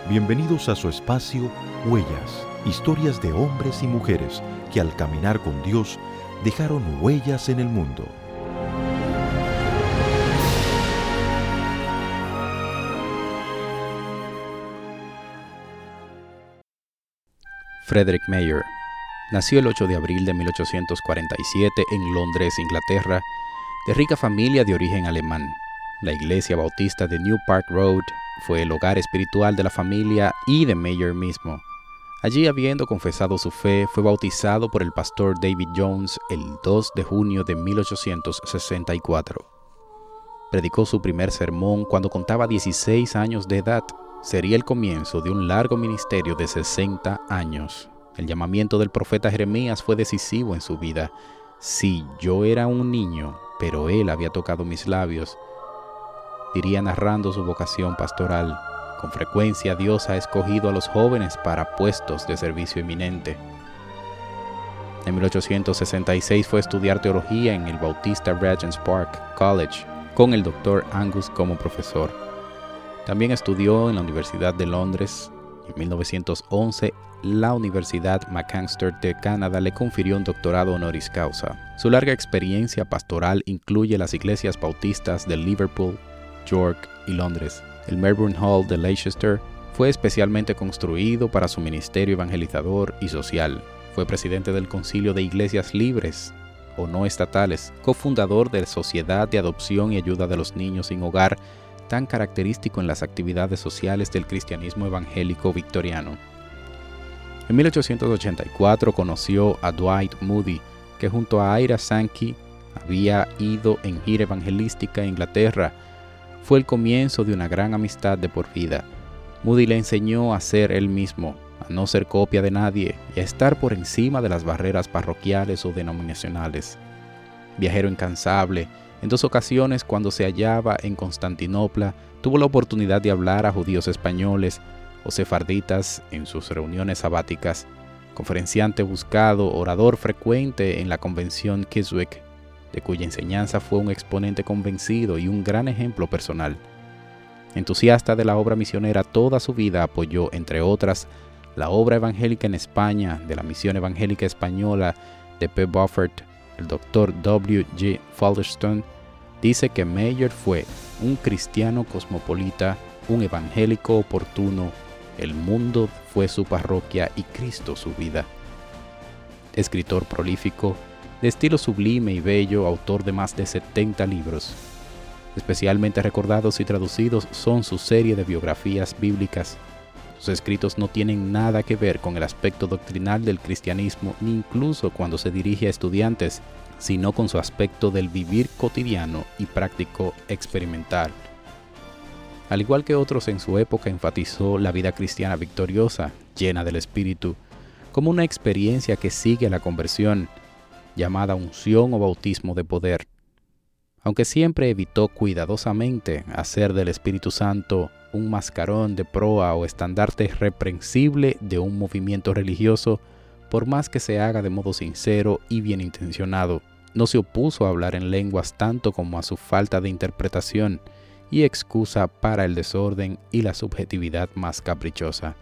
Bienvenidos a su espacio Huellas, historias de hombres y mujeres que al caminar con Dios dejaron huellas en el mundo. Frederick Mayer nació el 8 de abril de 1847 en Londres, Inglaterra, de rica familia de origen alemán. La iglesia bautista de New Park Road fue el hogar espiritual de la familia y de Mayer mismo. Allí, habiendo confesado su fe, fue bautizado por el pastor David Jones el 2 de junio de 1864. Predicó su primer sermón cuando contaba 16 años de edad. Sería el comienzo de un largo ministerio de 60 años. El llamamiento del profeta Jeremías fue decisivo en su vida. Sí, yo era un niño, pero él había tocado mis labios, diría narrando su vocación pastoral. Con frecuencia Dios ha escogido a los jóvenes para puestos de servicio eminente. En 1866 fue a estudiar teología en el Bautista Regent's Park College, con el Dr. Angus como profesor. También estudió en la Universidad de Londres. En 1911, la Universidad Macmaster de Canadá le confirió un doctorado honoris causa. Su larga experiencia pastoral incluye las iglesias bautistas de Liverpool, York y Londres. El Melbourne Hall de Leicester fue especialmente construido para su ministerio evangelizador y social. Fue presidente del Concilio de Iglesias Libres o No Estatales, cofundador de la Sociedad de Adopción y Ayuda de los Niños sin Hogar, tan característico en las actividades sociales del cristianismo evangélico victoriano. En 1884 conoció a Dwight Moody, que junto a Ira Sankey había ido en gira evangelística a Inglaterra. Fue el comienzo de una gran amistad de por vida. Moody le enseñó a ser él mismo, a no ser copia de nadie y a estar por encima de las barreras parroquiales o denominacionales. Viajero incansable, en 2 ocasiones, cuando se hallaba en Constantinopla, tuvo la oportunidad de hablar a judíos españoles o sefarditas en sus reuniones sabáticas. Conferenciante buscado, orador frecuente en la convención Keswick, de cuya enseñanza fue un exponente convencido y un gran ejemplo personal. Entusiasta de la obra misionera, toda su vida apoyó, entre otras, la obra evangélica en España de la Misión Evangélica Española de P. Buffett. El Dr. W. G. Falderstone dice que Mayer fue un cristiano cosmopolita, un evangélico oportuno. El mundo fue su parroquia y Cristo su vida. Escritor prolífico, de estilo sublime y bello, autor de más de 70 libros. Especialmente recordados y traducidos son su serie de biografías bíblicas. Sus escritos no tienen nada que ver con el aspecto doctrinal del cristianismo, ni incluso cuando se dirige a estudiantes, sino con su aspecto del vivir cotidiano y práctico experimental. Al igual que otros en su época, enfatizó la vida cristiana victoriosa, llena del Espíritu, como una experiencia que sigue a la conversión, llamada unción o bautismo de poder. Aunque siempre evitó cuidadosamente hacer del Espíritu Santo un mascarón de proa o estandarte reprensible de un movimiento religioso, por más que se haga de modo sincero y bien intencionado, no se opuso a hablar en lenguas tanto como a su falta de interpretación y excusa para el desorden y la subjetividad más caprichosa.